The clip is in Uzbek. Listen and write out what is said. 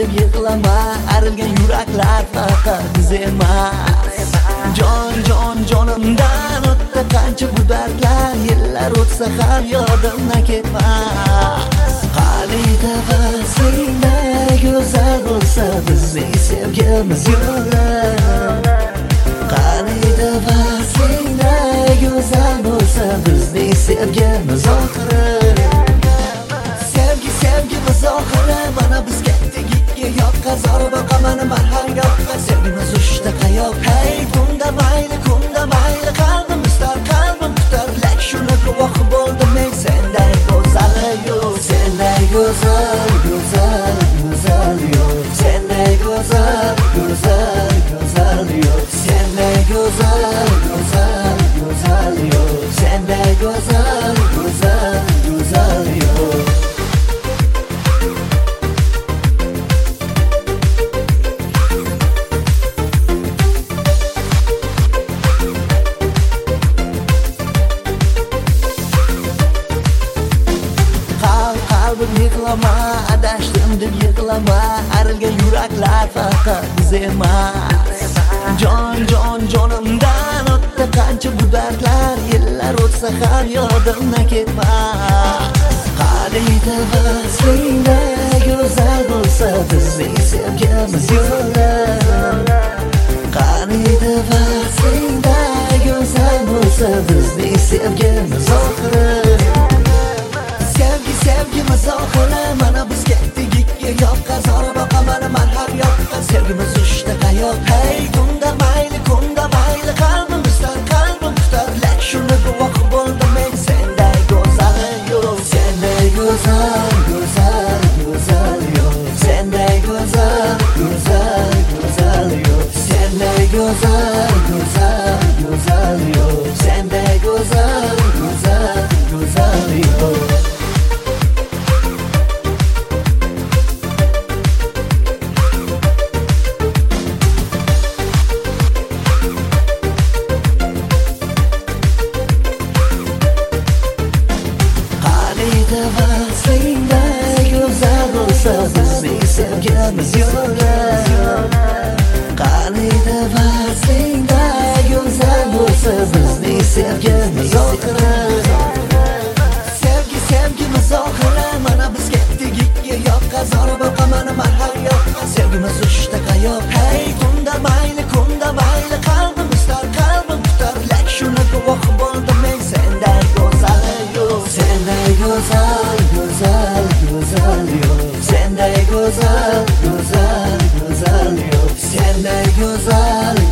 deb yig'lama, arilgan yuraklar faqat biz emas. Jonimdan o'tdi qancha bu dardlar, yillar o'tsa ham yodimdan ketmas. Qalida vaslingda go'zal bo'lsa bizning sevgimiz yo'li. Qalida vaslingda go'zal bo'lsa bizning sevgimiz oxiri. Sevgimiz oxiri, mana biz ketdik ikki yoqqa, zor boqaman man har yoqqa. Sevgimiz uchta qayoq, hey kunda mayli qalbim istar, qalbim kutar, lak shuni guvoh bo'ldim men. Senday go'zal yo'q, senday go'zal yo'q, senday go'zal yo'q, senday go'zal yo'q, senday go'zal yo'q. Qalbim yig'lama, adashdim deb yig'lama, arilgan yuraklar faqat biz emas. Jonimdan o'tdi qancha bu dardlar, yillar o'tsa ham yodimdan ketmas. Qalida vaslingda go'zal bo'lsa bizning sevgimiz yo'li. Qalida vaslingda go'zal bo'lsa bizning sevgimiz oxiri. Sevgimiz oxiri, mana biz ketdik ikki yoqqa, zor boqaman man har yoqqa. Sevgimiz uchta qayoq, hey kunda mayli qalbim istar, qalbim kutar, lak shuni guvoh bo'ldim men. Senday go'zal yo'q, senday go'zal yo'q, senday go'zal yo'q, senday go'zal yo'q, senday go'zal yo'q. Vaslingda go'zal bo'lsa bizning sevgimiz yo'li. Qalida vaslingda go'zal bo'lsa bizning sevgimiz oxiri. Sevgimiz oxiri, mana biz ketdik ikki yoqqa, zor boqaman man har yoqqa. Sevgimiz uchta qayoq, hey kunda mayli qalbim istar, qalbim kutar, lak shuni guvoh bo'ldim men. Senday go'zal yo'q, senday go'zal yo'q, senday go'zal yo'q, senday go'zal